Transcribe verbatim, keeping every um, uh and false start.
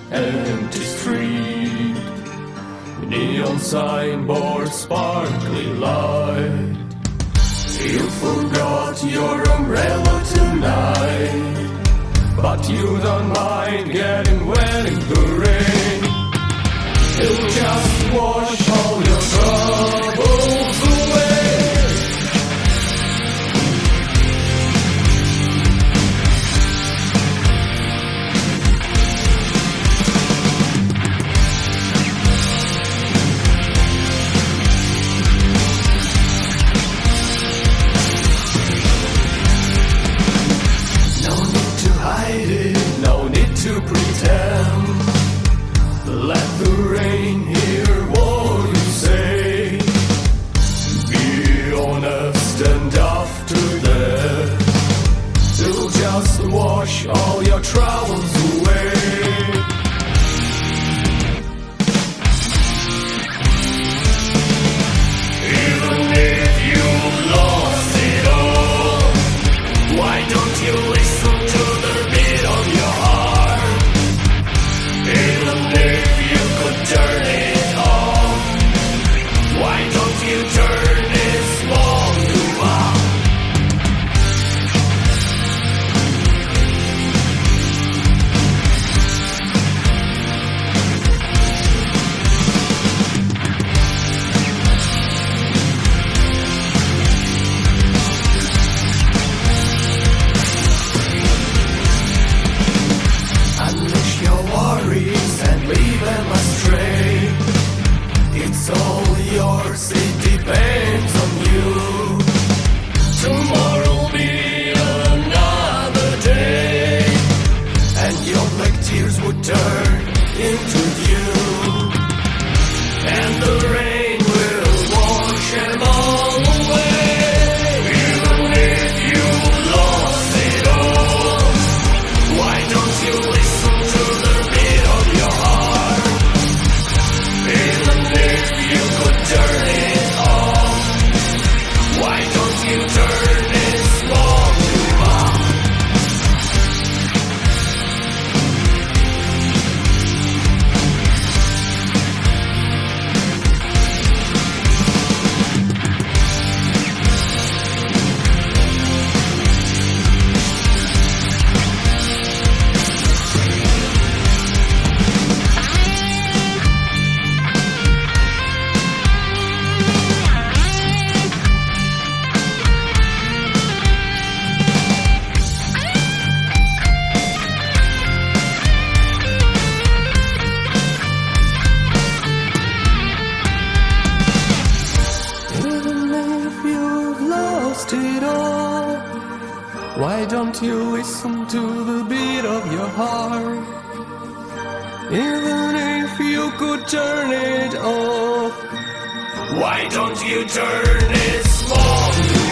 empty street, neon signboard, sparkly light. You forgot your umbrella tonight, but you don't mind getting wet in the rain. It'll just wash all your troubles away. No need to pretend. Let the rain hear what you say. Be honest, and after that, it'll just wash all your troubles away. Even if you lost it all, why don't you listen to the beat of your heart? Even if you could turn it off, why don't you turn it small to up? Unleash your worries and leave them astray. It's all yours, it depends on you. Tomorrow'll be another day, and your black tears would turn into dew, and the rain will wash them all away. Even if you lost it all, why don't you listen to the beat of your heart? Even if you could turn it off, why don't you turn it small to up? Even if you've lost it all, why don't you listen to the beat of your heart? Even if you could turn it off, why don't you turn it small?